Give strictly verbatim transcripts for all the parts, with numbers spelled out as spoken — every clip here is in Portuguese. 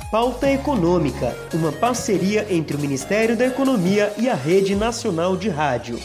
Pauta Econômica, uma parceria entre o Ministério da Economia e a Rede Nacional de Rádio.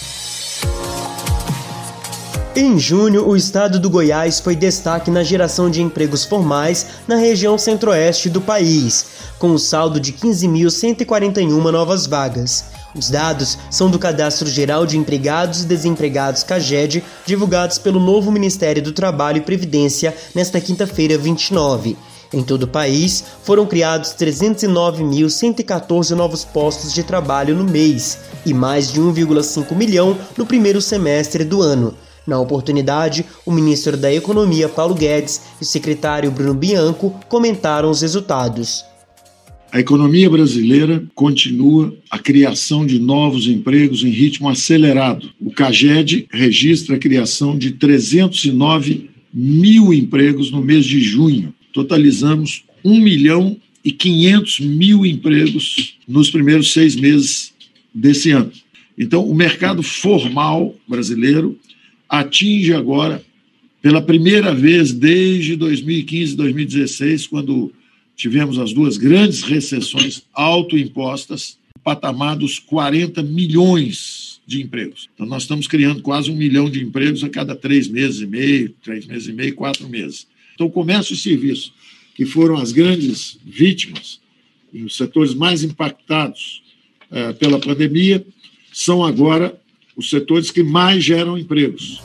Em junho, o estado do Goiás foi destaque na geração de empregos formais na região centro-oeste do país, com um saldo de quinze mil cento e quarenta e uma novas vagas. Os dados são do Cadastro Geral de Empregados e Desempregados CAGED, divulgados pelo novo Ministério do Trabalho e Previdência nesta quinta-feira, vinte e nove. Em todo o país, foram criados trezentos e nove mil cento e catorze novos postos de trabalho no mês e mais de um vírgula cinco milhão no primeiro semestre do ano. Na oportunidade, o ministro da Economia, Paulo Guedes, e o secretário Bruno Bianco comentaram os resultados. A economia brasileira continua a criação de novos empregos em ritmo acelerado. O CAGED registra a criação de trezentos e nove mil empregos no mês de junho. Totalizamos um milhão e quinhentos mil empregos nos primeiros seis meses desse ano. Então, o mercado formal brasileiro atinge agora, pela primeira vez desde dois mil e quinze e dois mil e dezesseis, quando tivemos as duas grandes recessões autoimpostas, o patamar dos quarenta milhões de empregos. Então, nós estamos criando quase um milhão de empregos a cada três meses e meio, três meses e meio, quatro meses. Então, o comércio e serviço, que foram as grandes vítimas e os setores mais impactados eh, pela pandemia, são agora os setores que mais geram empregos.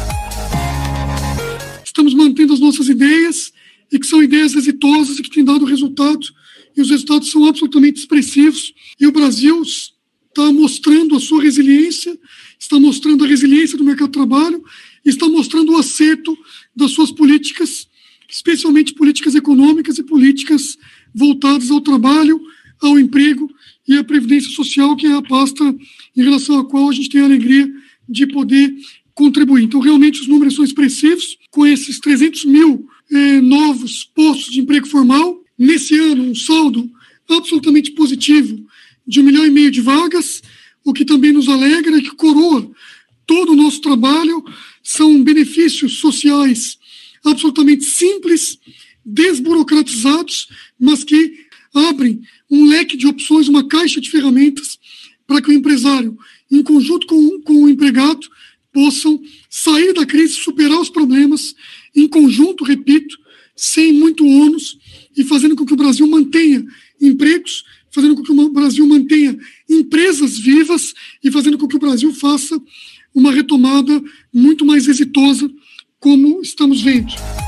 Estamos mantendo as nossas ideias, e que são ideias exitosas e que têm dado resultado, e os resultados são absolutamente expressivos, e o Brasil está mostrando a sua resiliência, está mostrando a resiliência do mercado de trabalho, e está mostrando o acerto das suas políticas, especialmente políticas econômicas e políticas voltadas ao trabalho, ao emprego e à previdência social, que é a pasta em relação à qual a gente tem a alegria de poder contribuir. Então, realmente, os números são expressivos, com esses trezentos mil eh, novos postos de emprego formal. Nesse ano, um saldo absolutamente positivo de um milhão e meio de vagas, o que também nos alegra, que coroa todo o nosso trabalho. São benefícios sociais absolutamente simples, desburocratizados, mas que abrem um leque de opções, uma caixa de ferramentas para que o empresário, em conjunto com, com o empregado, possam sair da crise, superar os problemas, em conjunto, repito, sem muito ônus, e fazendo com que o Brasil mantenha empregos, fazendo com que o Brasil mantenha empresas vivas e fazendo com que o Brasil faça uma retomada muito mais exitosa, como estamos vendo.